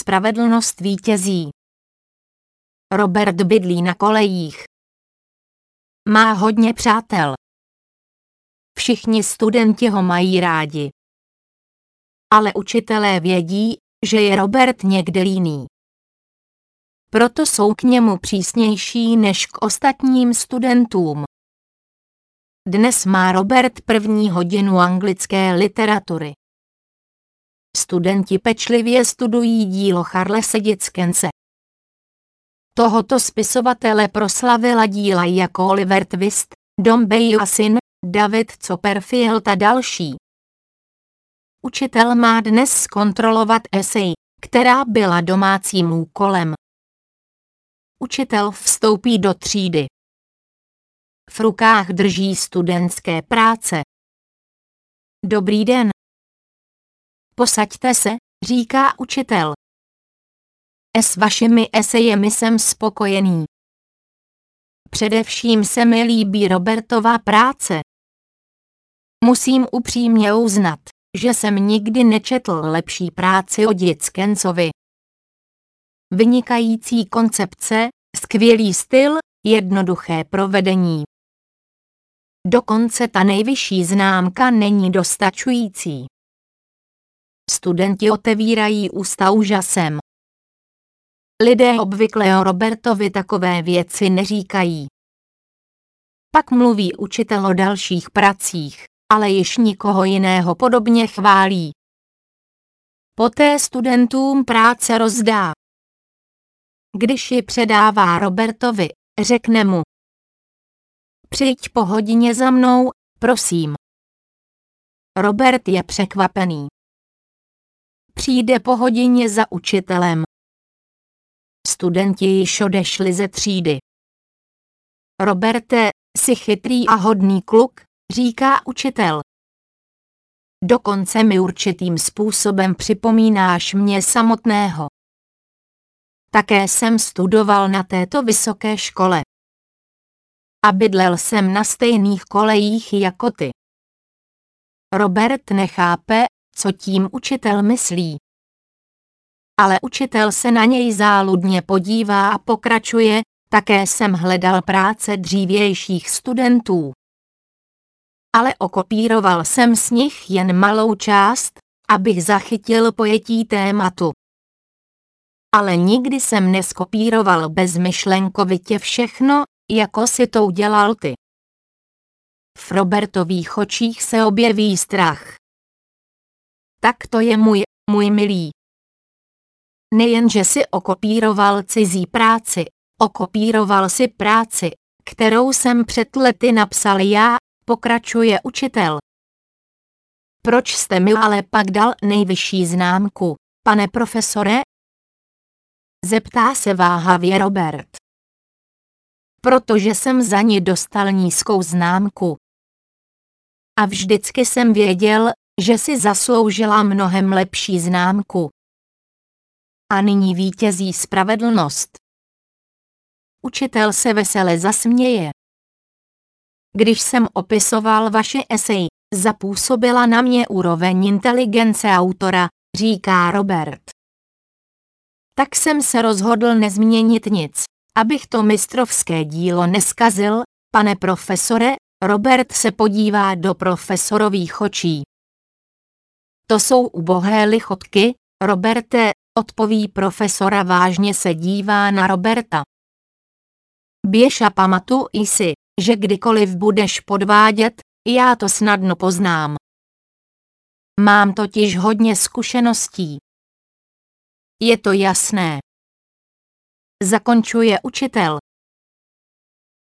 spravedlnost vítězí. Robert bydlí na kolejích. Má hodně přátel. Všichni studenti ho mají rádi. Ale učitelé vědí, že je Robert někde líný. Proto jsou k němu přísnější než k ostatním studentům. Dnes má Robert první hodinu anglické literatury. Studenti pečlivě studují dílo Charlese Dickense. Tohoto spisovatele proslavila díla jako Oliver Twist, Dombey a syn, David Copperfield a další. Učitel má dnes zkontrolovat esej, která byla domácím úkolem. Učitel vstoupí do třídy. V rukách drží studentské práce. Dobrý den. Posaďte se, říká učitel. S vašimi esejemi jsem spokojený. Především se mi líbí Robertova práce. Musím upřímně uznat, že jsem nikdy nečetl lepší práci o Dickensovi. Vynikající koncepce, skvělý styl, jednoduché provedení. Dokonce ta nejvyšší známka není dostačující. Studenti otevírají ústa úžasem. Lidé obvykle o Robertovi takové věci neříkají. Pak mluví učitel o dalších pracích, ale již nikoho jiného podobně chválí. Poté studentům práce rozdá. Když ji předává Robertovi, řekne mu: Přijď po hodině za mnou, prosím. Robert je překvapený. Přijde po hodině za učitelem. Studenti již odešli ze třídy. Roberte, jsi chytrý a hodný kluk, říká učitel. Dokonce mi určitým způsobem připomínáš mě samotného. Také jsem studoval na této vysoké škole. A bydlel jsem na stejných kolejích jako ty. Robert nechápe, co tím učitel myslí. Ale učitel se na něj záludně podívá a pokračuje: také jsem hledal práce dřívějších studentů. Ale okopíroval jsem z nich jen malou část, abych zachytil pojetí tématu. Ale nikdy jsem neskopíroval bezmyšlenkovitě všechno, jako si to udělal ty. V Robertových očích se objeví strach. Tak to je můj milý. Nejenže si okopíroval cizí práci, okopíroval si práci, kterou jsem před lety napsal já, pokračuje učitel. Proč jste mi ale pak dal nejvyšší známku, pane profesore? Zeptá se váhavě Robert. Protože jsem za ní dostal nízkou známku. A vždycky jsem věděl, že si zasloužila mnohem lepší známku. A nyní vítězí spravedlnost. Učitel se vesele zasměje. Když jsem opisoval vaše esej, zapůsobila na mě úroveň inteligence autora, říká Robert. Tak jsem se rozhodl nezměnit nic, abych to mistrovské dílo neskazil, pane profesore. Robert se podívá do profesorových očí. To jsou ubohé lichotky, Roberte, odpoví profesor a vážně se dívá na Roberta. Běž a pamatuj si, že kdykoliv budeš podvádět, já to snadno poznám. Mám totiž hodně zkušeností. Je to jasné. Zakončuje učitel.